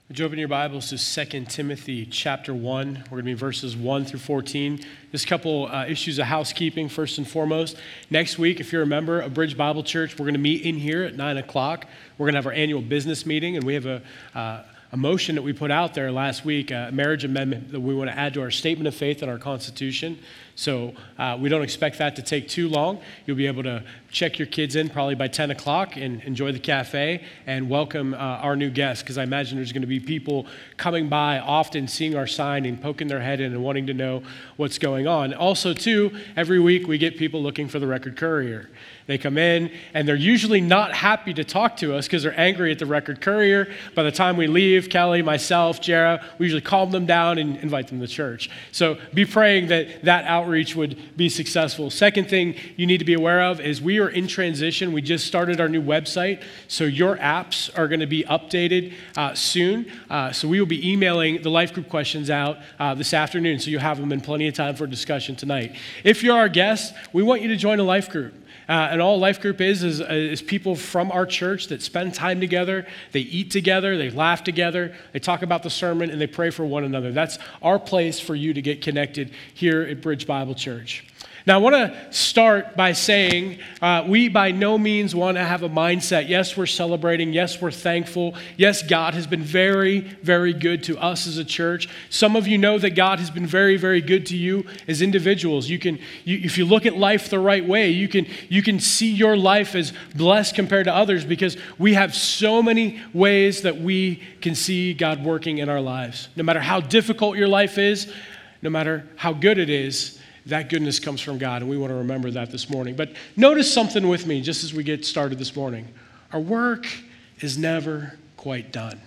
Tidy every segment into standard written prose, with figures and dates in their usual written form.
Would you open your Bibles to 2 Timothy chapter 1? We're going to be verses 1 through 14. Just a couple issues of housekeeping, first and foremost. Next week, if you're a member of Bridge Bible Church, we're going to meet in here at 9 o'clock. We're going to have our annual business meeting, and we have a motion that we put out there last week, a marriage amendment that we want to add to our statement of faith and our Constitution. So we don't expect that to take too long. You'll be able to check your kids in probably by 10 o'clock and enjoy the cafe and welcome our new guests, because I imagine there's going to be people coming by often, seeing our sign and poking their head in and wanting to know what's going on. Also, too, every week we get people looking for the Record Courier. They come in, and they're usually not happy to talk to us because they're angry at the Record Courier. By the time we leave, Kelly, myself, Jara, we usually calm them down and invite them to church. So be praying that that outreach would be successful. Second thing you need to be aware of is we are in transition. We just started our new website, so your apps are going to be updated soon. So we will be emailing the life group questions out this afternoon, so you'll have them in plenty of time for discussion tonight. If you're our guest, we want you to join a life group. And all life group is people from our church that spend time together, they eat together, they laugh together, they talk about the sermon, and they pray for one another. That's our place for you to get connected here at Bridge Bible Church. Now, I want to start by saying we by no means want to have a mindset, yes, we're celebrating, yes, we're thankful, yes, God has been very, very good to us as a church. Some of you know that God has been very, very good to you as individuals. If you look at life the right way, you can see your life as blessed compared to others, because we have so many ways that we can see God working in our lives. No matter how difficult your life is, no matter how good it is, that goodness comes from God, and we want to remember that this morning. But notice something with me just as we get started this morning. Our work is never quite done.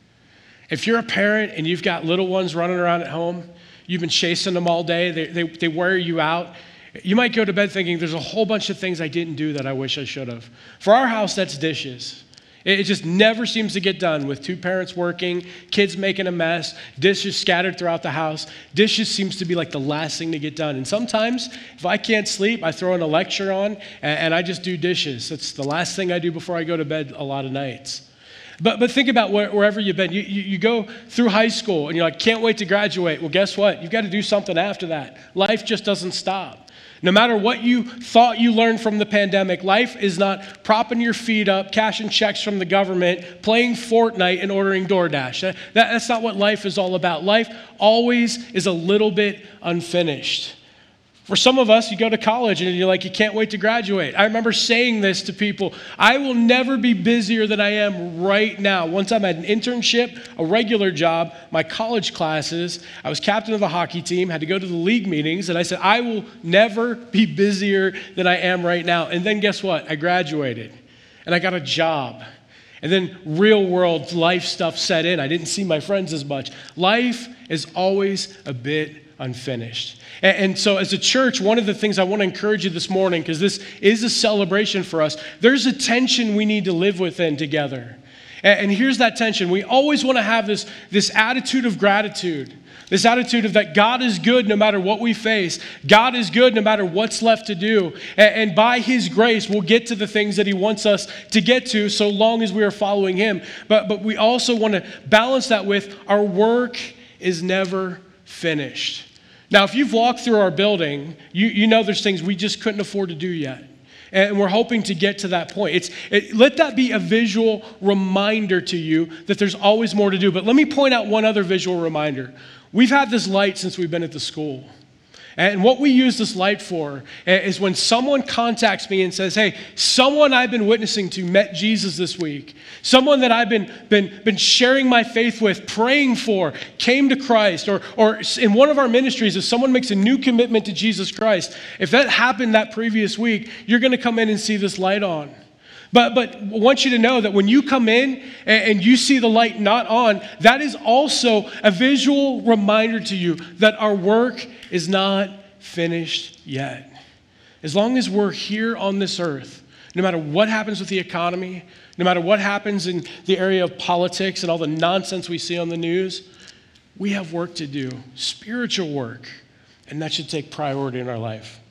If you're a parent and you've got little ones running around at home, you've been chasing them all day, they wear you out, you might go to bed thinking, there's a whole bunch of things I didn't do that I wish I should have. For our house, that's dishes. It just never seems to get done with two parents working, kids making a mess, dishes scattered throughout the house. Dishes seems to be like the last thing to get done. And sometimes, if I can't sleep, I throw in a lecture on and I just do dishes. It's the last thing I do before I go to bed a lot of nights. But think about wherever you've been. You go through high school and you're like, can't wait to graduate. Well, guess what? You've got to do something after that. Life just doesn't stop. No matter what you thought you learned from the pandemic, life is not propping your feet up, cashing checks from the government, playing Fortnite, and ordering DoorDash. That's not what life is all about. Life always is a little bit unfinished. For some of us, you go to college and you're like, you can't wait to graduate. I remember saying this to people. I will never be busier than I am right now. One time I had an internship, a regular job, my college classes. I was captain of the hockey team, had to go to the league meetings, and I said, I will never be busier than I am right now. And then guess what? I graduated and I got a job. And then real world life stuff set in. I didn't see my friends as much. Life is always a bit unfinished. And so as a church, one of the things I want to encourage you this morning, because this is a celebration for us, there's a tension we need to live within together. And here's that tension. We always want to have this attitude of gratitude, this attitude of that God is good no matter what we face. God is good no matter what's left to do. And by His grace, we'll get to the things that He wants us to get to so long as we are following Him. But we also want to balance that with our work is never finished. Now, if you've walked through our building, you know there's things we just couldn't afford to do yet. And we're hoping to get to that point. Let that be a visual reminder to you that there's always more to do. But let me point out one other visual reminder. We've had this light since we've been at the school. And what we use this light for is when someone contacts me and says, hey, someone I've been witnessing to met Jesus this week. Someone that I've been sharing my faith with, praying for, came to Christ. Or in one of our ministries, if someone makes a new commitment to Jesus Christ, if that happened that previous week, you're going to come in and see this light on. But I want you to know that when you come in and you see the light not on, that is also a visual reminder to you that our work is not finished yet. As long as we're here on this earth, no matter what happens with the economy, no matter what happens in the area of politics and all the nonsense we see on the news, we have work to do, spiritual work, and that should take priority in our life.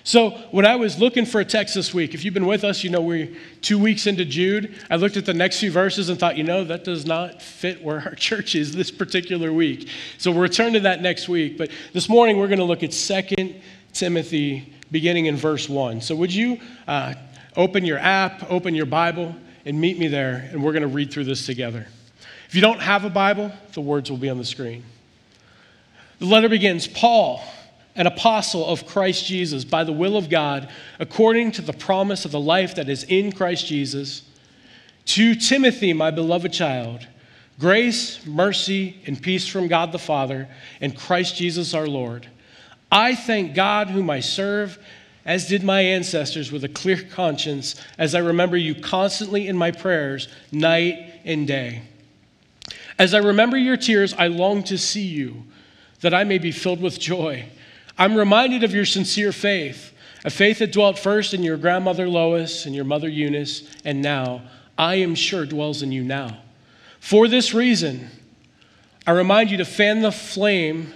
So when I was looking for a text this week, if you've been with us, we're 2 weeks into Jude. I looked at the next few verses and thought, that does not fit where our church is this particular week. So we'll return to that next week. But this morning, we're going to look at 2 Timothy, beginning in verse 1. So would you open your app, open your Bible, and meet me there, and we're going to read through this together. If you don't have a Bible, the words will be on the screen. The letter begins, Paul, an apostle of Christ Jesus, by the will of God, according to the promise of the life that is in Christ Jesus, to Timothy, my beloved child, grace, mercy, and peace from God the Father and Christ Jesus our Lord. I thank God whom I serve, as did my ancestors, with a clear conscience, as I remember you constantly in my prayers, night and day. As I remember your tears, I long to see you, that I may be filled with joy. I'm reminded of your sincere faith, a faith that dwelt first in your grandmother Lois and your mother Eunice, and now, I am sure, dwells in you now. For this reason, I remind you to fan into flame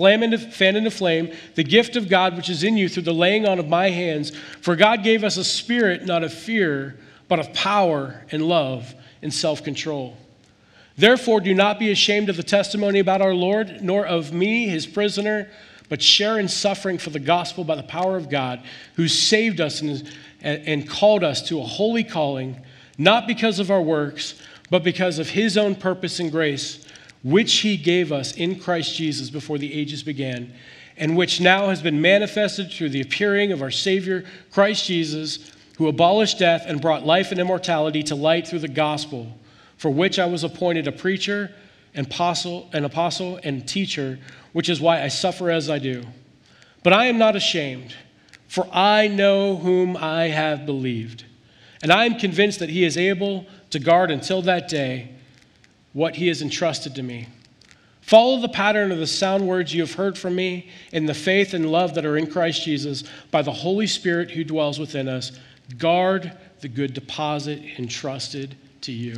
the gift of God which is in you through the laying on of my hands. For God gave us a spirit not of fear, but of power and love and self-control. Therefore, do not be ashamed of the testimony about our Lord, nor of me, his prisoner, but share in suffering for the gospel by the power of God, who saved us and called us to a holy calling, not because of our works, but because of his own purpose and grace, which he gave us in Christ Jesus before the ages began, and which now has been manifested through the appearing of our Savior, Christ Jesus, who abolished death and brought life and immortality to light through the gospel, for which I was appointed a preacher, an apostle and teacher, which is why I suffer as I do. But I am not ashamed, for I know whom I have believed, and I am convinced that he is able to guard until that day what he has entrusted to me. Follow the pattern of the sound words you have heard from me in the faith and love that are in Christ Jesus by the Holy Spirit who dwells within us. Guard the good deposit entrusted to you.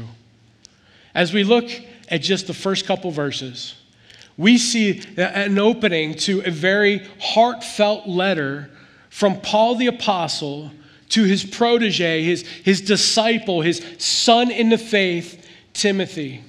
As we look at just the first couple verses, we see an opening to a very heartfelt letter from Paul the apostle to his protege, his disciple, his son in the faith, Timothy.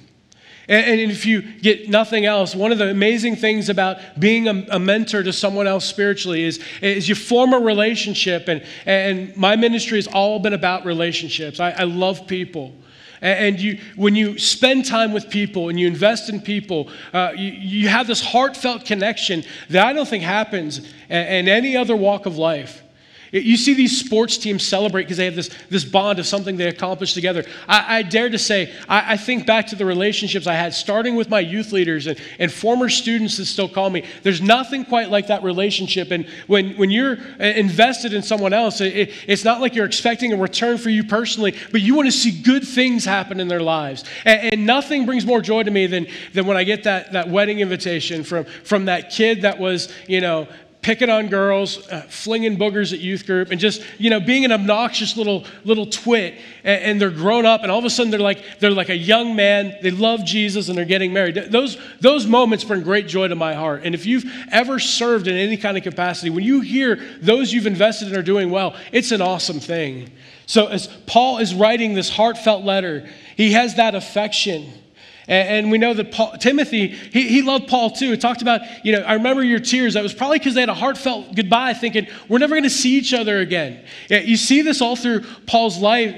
And if you get nothing else, one of the amazing things about being a mentor to someone else spiritually is you form a relationship. And my ministry has all been about relationships. I love people. And when you spend time with people and you invest in people, you have this heartfelt connection that I don't think happens in any other walk of life. You see these sports teams celebrate because they have this bond of something they accomplished together. I dare to say, I think back to the relationships I had, starting with my youth leaders and former students that still call me. There's nothing quite like that relationship. And when you're invested in someone else, it's not like you're expecting a return for you personally, but you want to see good things happen in their lives. And nothing brings more joy to me than when I get that wedding invitation from that kid that was, picking on girls, flinging boogers at youth group, and just, being an obnoxious little twit, and they're grown up, and all of a sudden they're like a young man, they love Jesus, and they're getting married. Those moments bring great joy to my heart. And if you've ever served in any kind of capacity, when you hear those you've invested in are doing well, it's an awesome thing. So as Paul is writing this heartfelt letter, he has that affection. And we know that Timothy, he loved Paul too. It talked about, I remember your tears. That was probably because they had a heartfelt goodbye thinking, we're never going to see each other again. You see this all through Paul's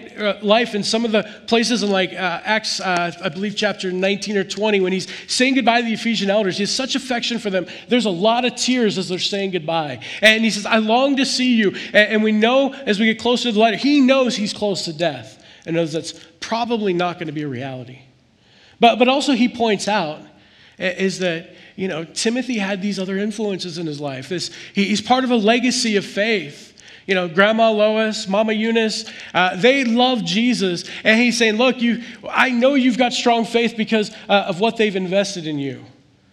life in some of the places in Acts, I believe chapter 19 or 20, when he's saying goodbye to the Ephesian elders. He has such affection for them. There's a lot of tears as they're saying goodbye. And he says, I long to see you. And we know as we get closer to the letter, he knows he's close to death and knows that's probably not going to be a reality. But also he points out is that, Timothy had these other influences in his life. He's part of a legacy of faith. Grandma Lois, Mama Eunice, they love Jesus. And he's saying, look, I know you've got strong faith because of what they've invested in you.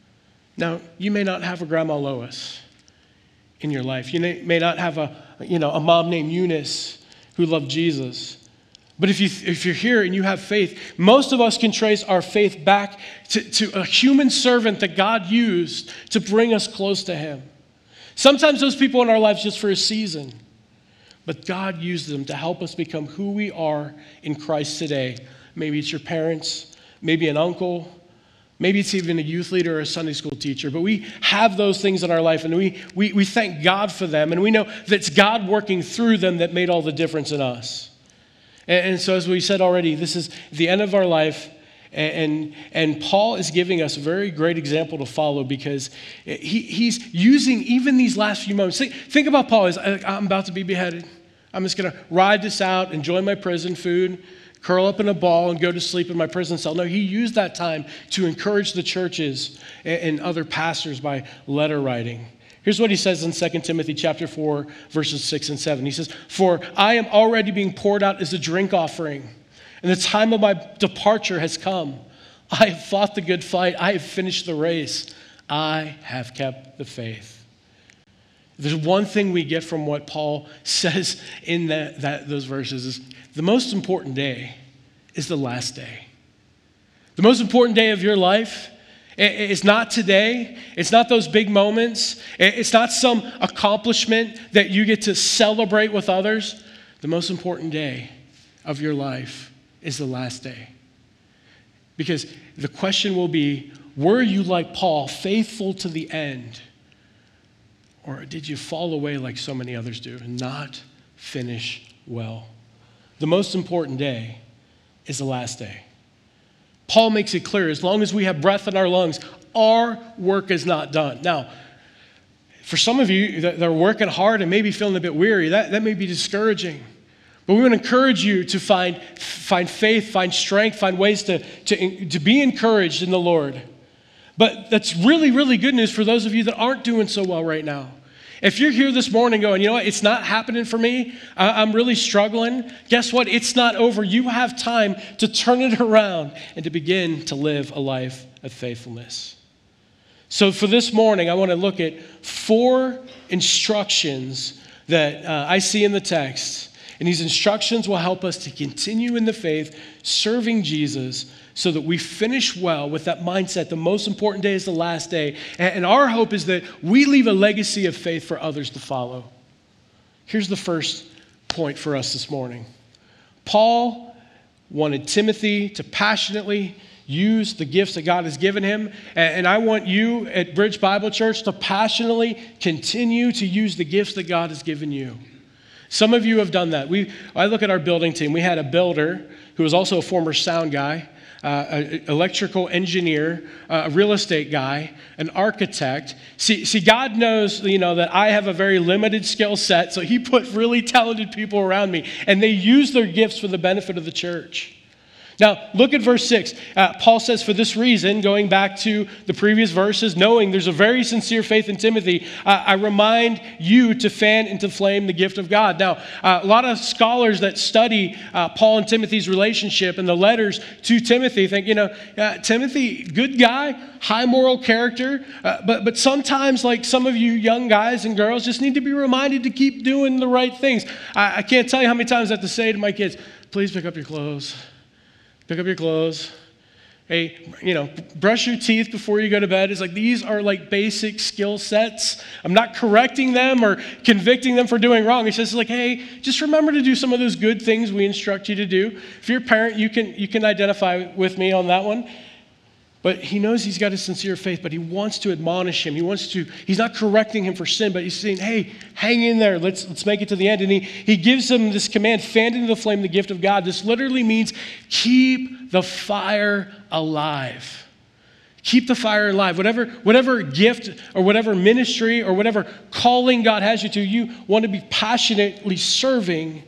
Now, you may not have a Grandma Lois in your life. You may not have a mom named Eunice who loved Jesus. But if you're here and you have faith, most of us can trace our faith back to a human servant that God used to bring us close to him. Sometimes those people in our lives just for a season. but God used them to help us become who we are in Christ today. Maybe it's your parents, maybe an uncle, maybe it's even a youth leader or a Sunday school teacher, but we have those things in our life, and we thank God for them, and we know that it's God working through them that made all the difference in us. And so as we said already, this is the end of our life, and Paul is giving us a very great example to follow because he's using even these last few moments. Think about Paul. I'm about to be beheaded. I'm just going to ride this out, enjoy my prison food, curl up in a ball, and go to sleep in my prison cell. No, he used that time to encourage the churches and other pastors by letter writing. Here's what he says in 2 Timothy chapter 4, verses 6 and 7. He says, "For I am already being poured out as a drink offering, and the time of my departure has come. I have fought the good fight. I have finished the race. I have kept the faith." There's one thing we get from what Paul says in those verses is the most important day is the last day. The most important day of your life is not today. It's not those big moments. It's not some accomplishment that you get to celebrate with others. The most important day of your life is the last day. Because the question will be, were you like Paul, faithful to the end? Or did you fall away like so many others do and not finish well? The most important day is the last day. Paul makes it clear, as long as we have breath in our lungs, our work is not done. Now, for some of you that are working hard and maybe feeling a bit weary, that may be discouraging. But we want to encourage you to find faith, find strength, find ways to be encouraged in the Lord. But that's really, really good news for those of you that aren't doing so well right now. If you're here this morning going, you know what, it's not happening for me, I'm really struggling, guess what? It's not over. You have time to turn it around and to begin to live a life of faithfulness. So for this morning, I want to look at 4 instructions that I see in the text. And these instructions will help us to continue in the faith, serving Jesus, so that we finish well with that mindset. The most important day is the last day. And our hope is that we leave a legacy of faith for others to follow. Here's the first point for us this morning. Paul wanted Timothy to passionately use the gifts that God has given him. And I want you at Bridge Bible Church to passionately continue to use the gifts that God has given you. Some of you have done that. I look at our building team. We had a builder who was also a former sound guy, an electrical engineer, a real estate guy, an architect. See, God knows, that I have a very limited skill set, so he put really talented people around me, and they use their gifts for the benefit of the church. Now, look at verse 6. Paul says, "For this reason," going back to the previous verses, knowing there's a very sincere faith in Timothy, I remind you to fan and to flame the gift of God. Now, a lot of scholars that study Paul and Timothy's relationship and the letters to Timothy think, Timothy, good guy, high moral character, but sometimes, like some of you young guys and girls, just need to be reminded to keep doing the right things. I can't tell you how many times I have to say to my kids, please pick up your clothes. Pick up your clothes. Hey, brush your teeth before you go to bed. It's like these are like basic skill sets. I'm not correcting them or convicting them for doing wrong. It's just like, hey, just remember to do some of those good things we instruct you to do. If you're a parent, you can identify with me on that one. But he knows he's got a sincere faith, but he wants to admonish him. He's not correcting him for sin, but he's saying, hey, hang in there. Let's make it to the end. And he gives him this command, fan into the flame the gift of God. This literally means keep the fire alive. Keep the fire alive. Whatever gift or whatever ministry or whatever calling God has you to, you want to be passionately serving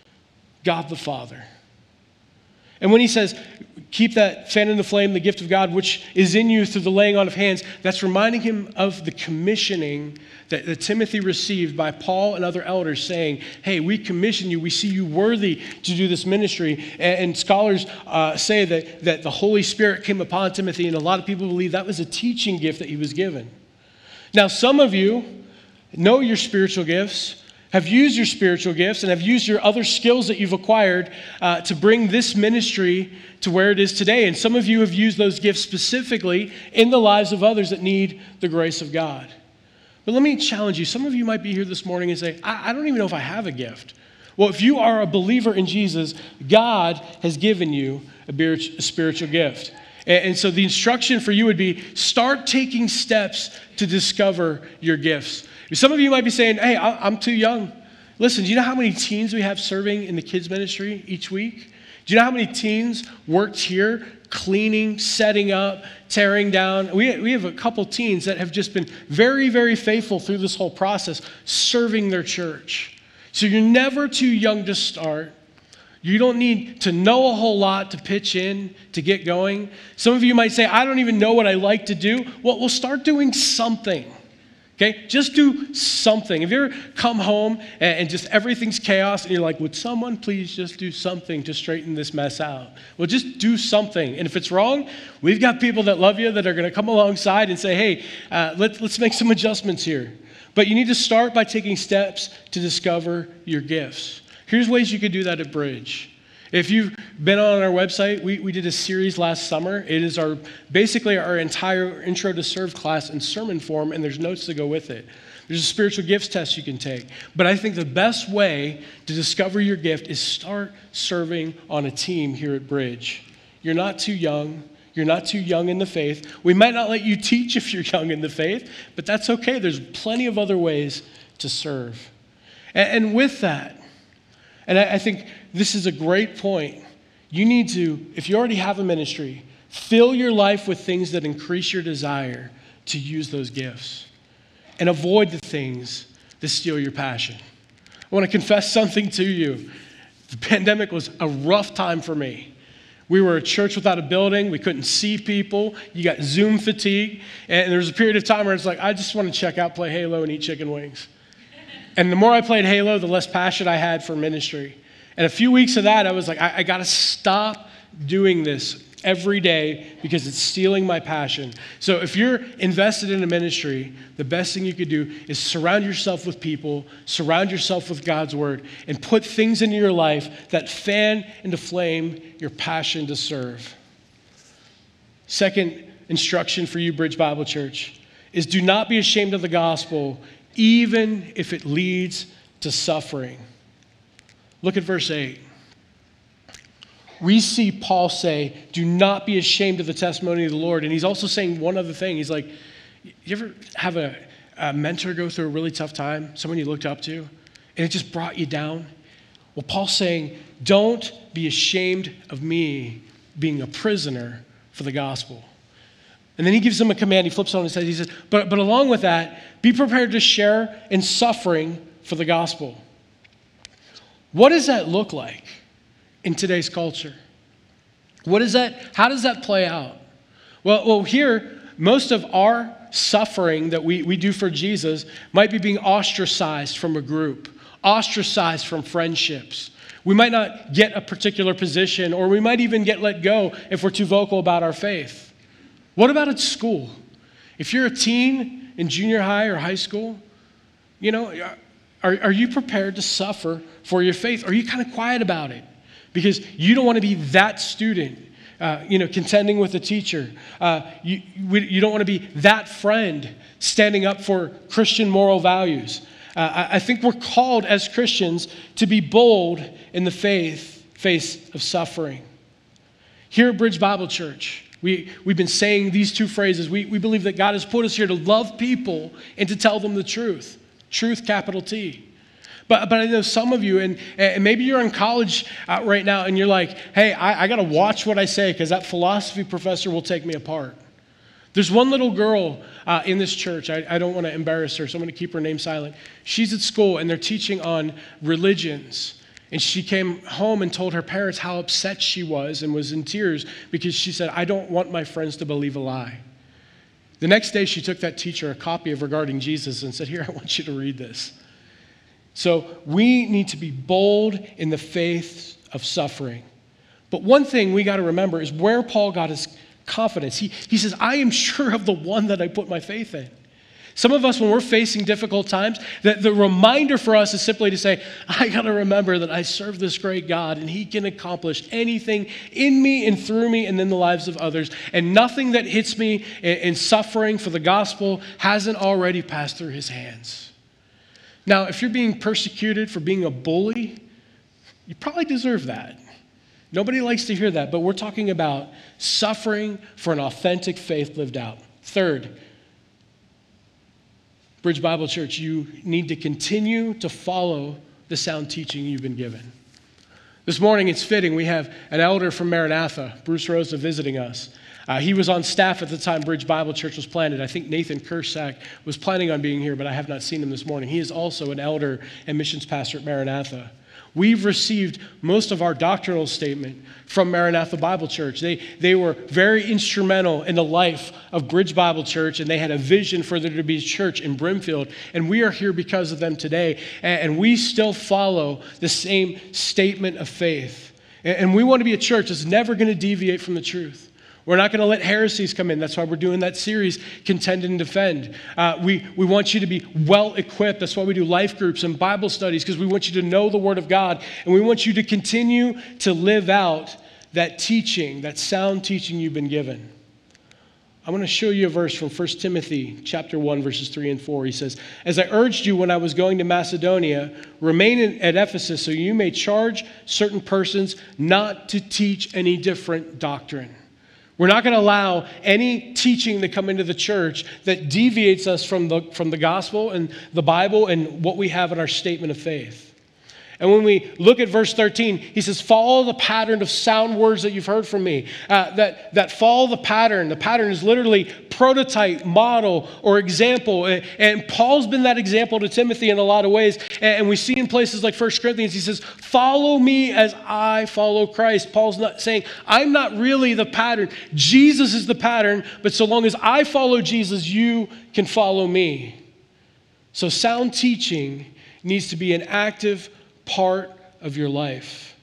God the Father. And when he says, keep that fan in the flame, the gift of God, which is in you through the laying on of hands, that's reminding him of the commissioning that Timothy received by Paul and other elders saying, hey, we commission you. We see you worthy to do this ministry. And scholars say that the Holy Spirit came upon Timothy, and a lot of people believe that was a teaching gift that he was given. Now, some of you know your spiritual gifts, have used your spiritual gifts, and have used your other skills that you've acquired to bring this ministry to where it is today. And some of you have used those gifts specifically in the lives of others that need the grace of God. But let me challenge you. Some of you might be here this morning and say, I don't even know if I have a gift. Well, if you are a believer in Jesus, God has given you a spiritual gift. And so the instruction for you would be, start taking steps to discover your gifts. Some of you might be saying, hey, I'm too young. Listen, do you know how many teens we have serving in the kids ministry each week? Do you know how many teens worked here cleaning, setting up, tearing down? We have a couple teens that have just been very, very faithful through this whole process, serving their church. So you're never too young to start. You don't need to know a whole lot to pitch in, to get going. Some of you might say, I don't even know what I like to do. Well, we'll start doing something. Okay? Just do something. Have you ever come home and just everything's chaos and you're like, would someone please just do something to straighten this mess out? Well, just do something. And if it's wrong, we've got people that love you that are going to come alongside and say, hey, let's make some adjustments here. But you need to start by taking steps to discover your gifts. Here's ways you could do that at Bridge. If you've been on our website, we did a series last summer. It is basically our entire Intro to Serve class in sermon form, and there's notes to go with it. There's a spiritual gifts test you can take. But I think the best way to discover your gift is start serving on a team here at Bridge. You're not too young. You're not too young in the faith. We might not let you teach if you're young in the faith, but that's okay. There's plenty of other ways to serve. And with that, and I think this is a great point. You need to, if you already have a ministry, fill your life with things that increase your desire to use those gifts. And avoid the things that steal your passion. I want to confess something to you. The pandemic was a rough time for me. We were a church without a building. We couldn't see people. You got Zoom fatigue. And there was a period of time where it's like, I just want to check out, play Halo, and eat chicken wings. And the more I played Halo, the less passion I had for ministry. And a few weeks of that, I was like, I got to stop doing this every day because it's stealing my passion. So if you're invested in a ministry, the best thing you could do is surround yourself with people, surround yourself with God's word, and put things into your life that fan into flame your passion to serve. Second instruction for you, Bridge Bible Church, is do not be ashamed of the gospel, even if it leads to suffering. Look at verse 8. We see Paul say, do not be ashamed of the testimony of the Lord. And he's also saying one other thing. He's like, you ever have a mentor go through a really tough time, someone you looked up to, and it just brought you down? Well, Paul's saying, don't be ashamed of me being a prisoner for the gospel. And then he gives them a command. He flips on his head. He says, but along with that, be prepared to share in suffering for the gospel. What does that look like in today's culture? How does that play out? Well, here, most of our suffering that we do for Jesus might be being ostracized from a group, ostracized from friendships. We might not get a particular position, or we might even get let go if we're too vocal about our faith. What about at school? If you're a teen in junior high or high school, are you prepared to suffer for your faith? Or are you kind of quiet about it? Because you don't want to be that student, contending with a teacher. You don't want to be that friend standing up for Christian moral values. I think we're called as Christians to be bold in the face of suffering. Here at Bridge Bible Church, we've been saying these two phrases. We believe that God has put us here to love people and to tell them the truth. Truth, capital T. But I know some of you, and maybe you're in college right now, and you're like, hey, I got to watch what I say because that philosophy professor will take me apart. There's one little girl in this church. I don't want to embarrass her, so I'm going to keep her name silent. She's at school, and they're teaching on religions. And she came home and told her parents how upset she was and was in tears because she said, I don't want my friends to believe a lie. The next day, she took that teacher a copy of Regarding Jesus and said, here, I want you to read this. So we need to be bold in the face of suffering. But one thing we got to remember is where Paul got his confidence. He says, I am sure of the one that I put my faith in. Some of us, when we're facing difficult times, the reminder for us is simply to say, I got to remember that I serve this great God and he can accomplish anything in me and through me and in the lives of others. And nothing that hits me in suffering for the gospel hasn't already passed through his hands. Now, if you're being persecuted for being a bully, You probably deserve that. Nobody likes to hear that, but we're talking about suffering for an authentic faith lived out. Third, Bridge Bible Church, you need to continue to follow the sound teaching you've been given. This morning, it's fitting. We have an elder from Maranatha, Bruce Rosa, visiting us. He was on staff at the time Bridge Bible Church was planted. I think Nathan Kersak was planning on being here, but I have not seen him this morning. He is also an elder and missions pastor at Maranatha. We've received most of our doctrinal statement from Maranatha Bible Church. They were very instrumental in the life of Bridge Bible Church, and they had a vision for there to be a church in Brimfield. And we are here because of them today. And we still follow the same statement of faith. And we want to be a church that's never going to deviate from the truth. We're not going to let heresies come in. That's why we're doing that series, Contend and Defend. We want you to be well-equipped. That's why we do life groups and Bible studies, because we want you to know the Word of God. And we want you to continue to live out that teaching, that sound teaching you've been given. I want to show you a verse from 1 Timothy chapter 1, verses 3 and 4. He says, "As I urged you when I was going to Macedonia, remain at Ephesus so you may charge certain persons not to teach any different doctrine." We're not going to allow any teaching to come into the church that deviates us from the gospel and the Bible and what we have in our statement of faith. And when we look at verse 13, he says, follow the pattern of sound words that you've heard from me. That follow the pattern. The pattern is literally prototype, model, or example. And Paul's been that example to Timothy in a lot of ways. And we see in places like 1 Corinthians, he says, follow me as I follow Christ. Paul's not saying, I'm not really the pattern. Jesus is the pattern, but so long as I follow Jesus, you can follow me. So sound teaching needs to be an active part of your life.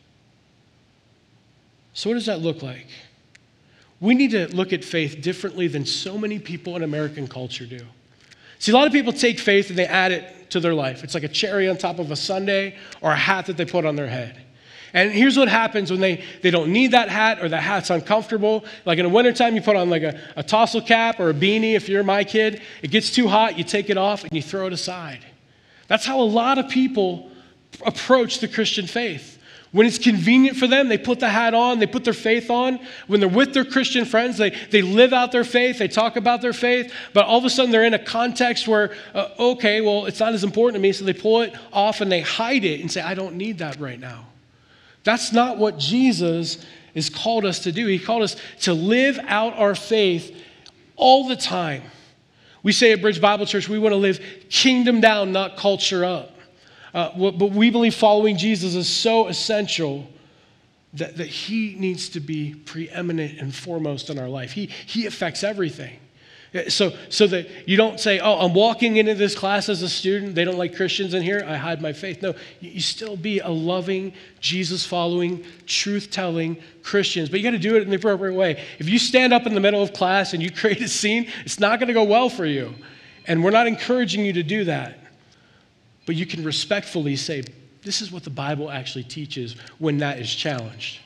So what does that look like? We need to look at faith differently than so many people in American culture do. See, a lot of people take faith and they add it to their life. It's like a cherry on top of a sundae or a hat that they put on their head. And here's what happens when they don't need that hat or the hat's uncomfortable. Like in the wintertime, you put on like a tassel cap or a beanie if you're my kid. It gets too hot, you take it off and you throw it aside. That's how a lot of people approach the Christian faith. When it's convenient for them, they put the hat on, they put their faith on. When they're with their Christian friends, they live out their faith, they talk about their faith, but all of a sudden they're in a context where, okay, well, it's not as important to me, so they pull it off and they hide it and say, I don't need that right now. That's not what Jesus has called us to do. He called us to live out our faith all the time. We say at Bridge Bible Church, we want to live kingdom down, not culture up. But we believe following Jesus is so essential that he needs to be preeminent and foremost in our life. He affects everything. So that you don't say, oh, I'm walking into this class as a student. They don't like Christians in here. I hide my faith. No, you still be a loving, Jesus-following, truth-telling Christians. But you got to do it in the appropriate way. If you stand up in the middle of class and you create a scene, it's not going to go well for you. And we're not encouraging you to do that. But you can respectfully say, this is what the Bible actually teaches when that is challenged.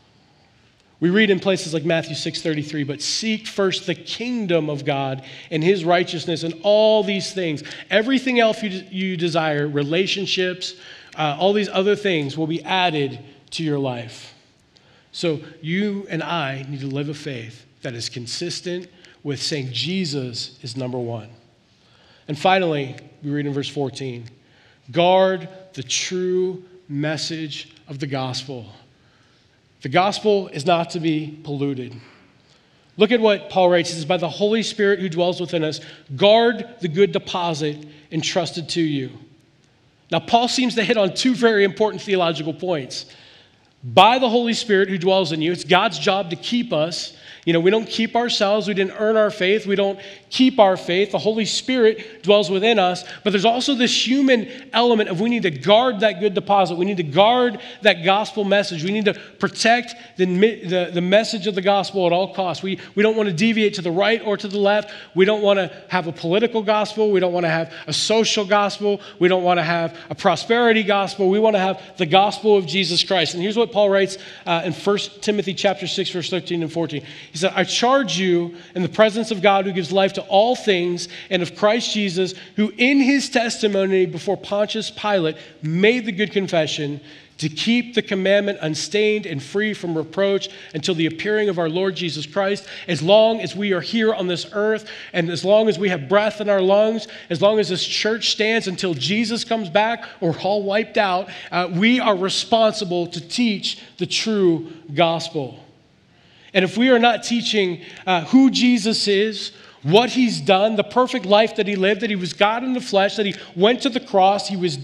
We read in places like Matthew 6:33, but seek first the kingdom of God and his righteousness and all these things. Everything else you desire, relationships, all these other things will be added to your life. So you and I need to live a faith that is consistent with saying Jesus is number one. And finally, we read in verse 14, guard the true message of the gospel. The gospel is not to be polluted. Look at what Paul writes. He says, by the Holy Spirit who dwells within us, guard the good deposit entrusted to you. Now, Paul seems to hit on two very important theological points. By the Holy Spirit who dwells in you, it's God's job to keep us. You know, we don't keep ourselves. We didn't earn our faith. We don't keep our faith. The Holy Spirit dwells within us. But there's also this human element of we need to guard that good deposit. We need to guard that gospel message. We need to protect the message of the gospel at all costs. We don't want to deviate to the right or to the left. We don't want to have a political gospel. We don't want to have a social gospel. We don't want to have a prosperity gospel. We want to have the gospel of Jesus Christ. And here's what Paul writes in 1 Timothy chapter 6, verse 13 and 14. He said, I charge you in the presence of God who gives life to all things and of Christ Jesus, who in his testimony before Pontius Pilate made the good confession, to keep the commandment unstained and free from reproach until the appearing of our Lord Jesus Christ. As long as we are here on this earth, and as long as we have breath in our lungs, as long as this church stands until Jesus comes back or we're all wiped out, we are responsible to teach the true gospel. And if we are not teaching who Jesus is, what he's done, the perfect life that he lived, that he was God in the flesh, that he went to the cross, he was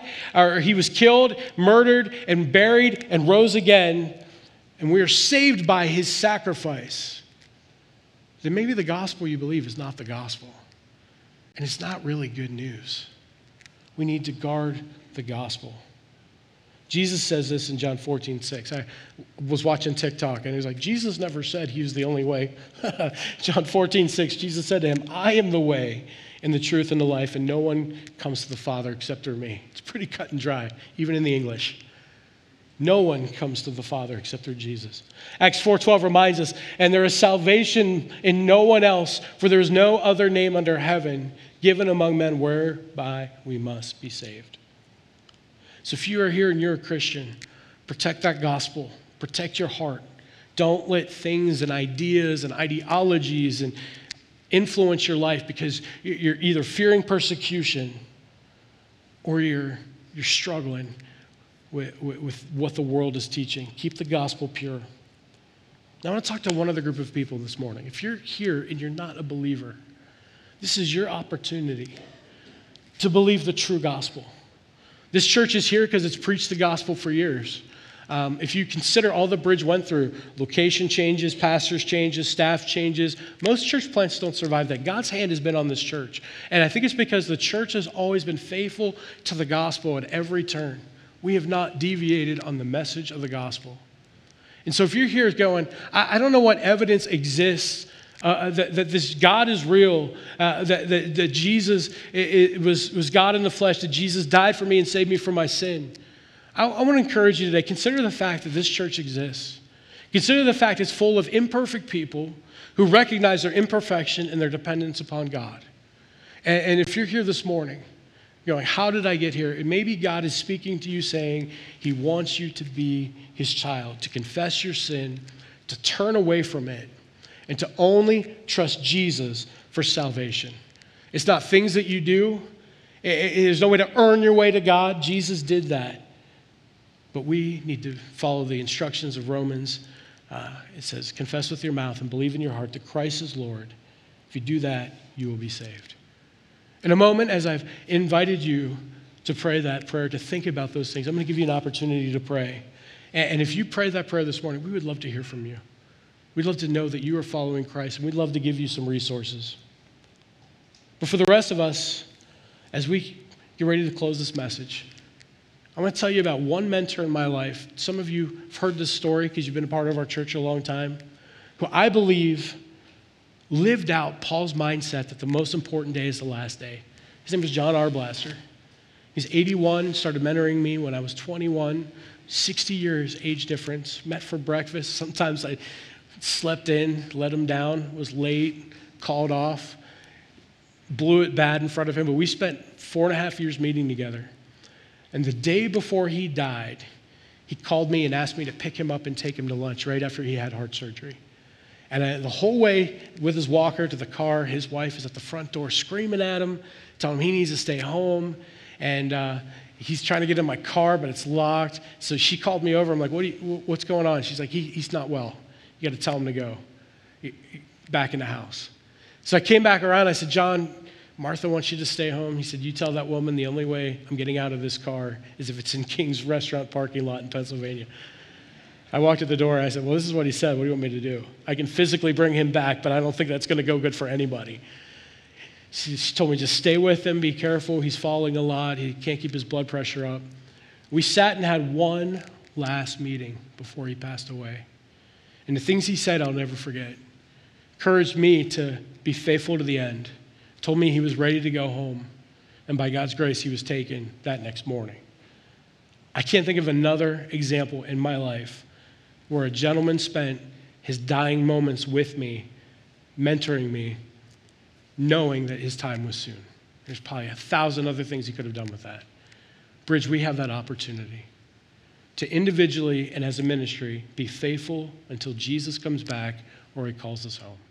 killed, murdered, and buried, and rose again, and we are saved by his sacrifice, then maybe the gospel you believe is not the gospel. And it's not really good news. We need to guard the gospel. Jesus says this in John 14:6. I was watching TikTok, and he was like, Jesus never said he was the only way. John 14:6, Jesus said to him, I am the way and the truth and the life, and no one comes to the Father except through me. It's pretty cut and dry, even in the English. No one comes to the Father except through Jesus. Acts 4:12 reminds us, and there is salvation in no one else, for there is no other name under heaven given among men whereby we must be saved. So if you are here and you're a Christian, protect that gospel. Protect your heart. Don't let things and ideas and ideologies and influence your life, because you're either fearing persecution or you're struggling with what the world is teaching. Keep the gospel pure. Now I want to talk to one other group of people this morning. If you're here and you're not a believer, this is your opportunity to believe the true gospel. This church is here because it's preached the gospel for years. If you consider all the Bridge went through, location changes, pastors changes, staff changes, most church plants don't survive that. God's hand has been on this church. And I think it's because the church has always been faithful to the gospel at every turn. We have not deviated on the message of the gospel. And so if you're here going, I don't know what evidence exists that this God is real, that Jesus was God in the flesh, that Jesus died for me and saved me from my sin. I want to encourage you today, consider the fact that this church exists. Consider the fact it's full of imperfect people who recognize their imperfection and their dependence upon God. And if you're here this morning, going, how did I get here? And maybe God is speaking to you saying he wants you to be his child, to confess your sin, to turn away from it, and to only trust Jesus for salvation. It's not things that you do. There's no way to earn your way to God. Jesus did that. But we need to follow the instructions of Romans. It says, confess with your mouth and believe in your heart that Christ is Lord. If you do that, you will be saved. In a moment, as I've invited you to pray that prayer, to think about those things, I'm going to give you an opportunity to pray. And if you pray that prayer this morning, we would love to hear from you. We'd love to know that you are following Christ, and we'd love to give you some resources. But for the rest of us, as we get ready to close this message, I want to tell you about one mentor in my life. Some of you have heard this story because you've been a part of our church a long time, who I believe lived out Paul's mindset that the most important day is the last day. His name was John Arblaster. He's 81, started mentoring me when I was 21, 60 years age difference, met for breakfast. Sometimes I slept in, let him down, was late, called off, blew it bad in front of him. But we spent 4.5 years meeting together. And the day before he died, he called me and asked me to pick him up and take him to lunch right after he had heart surgery. And the whole way with his walker to the car, his wife is at the front door screaming at him, telling him he needs to stay home. And he's trying to get in my car, but it's locked. So she called me over. I'm like, what's going on? She's like, he's not well. You got to tell him to go back in the house. So I came back around. I said, John, Martha wants you to stay home. He said, you tell that woman the only way I'm getting out of this car is if it's in King's restaurant parking lot in Pennsylvania. I walked at the door and I said, well, this is what he said. What do you want me to do? I can physically bring him back, but I don't think that's going to go good for anybody. She told me, just stay with him, be careful. He's falling a lot. He can't keep his blood pressure up. We sat and had one last meeting before he passed away. And the things he said, I'll never forget. Encouraged me to be faithful to the end. Told me he was ready to go home. And by God's grace, he was taken that next morning. I can't think of another example in my life where a gentleman spent his dying moments with me, mentoring me, knowing that his time was soon. There's probably 1,000 other things he could have done with that. Bridge, we have that opportunity. to individually and as a ministry be faithful until Jesus comes back or he calls us home.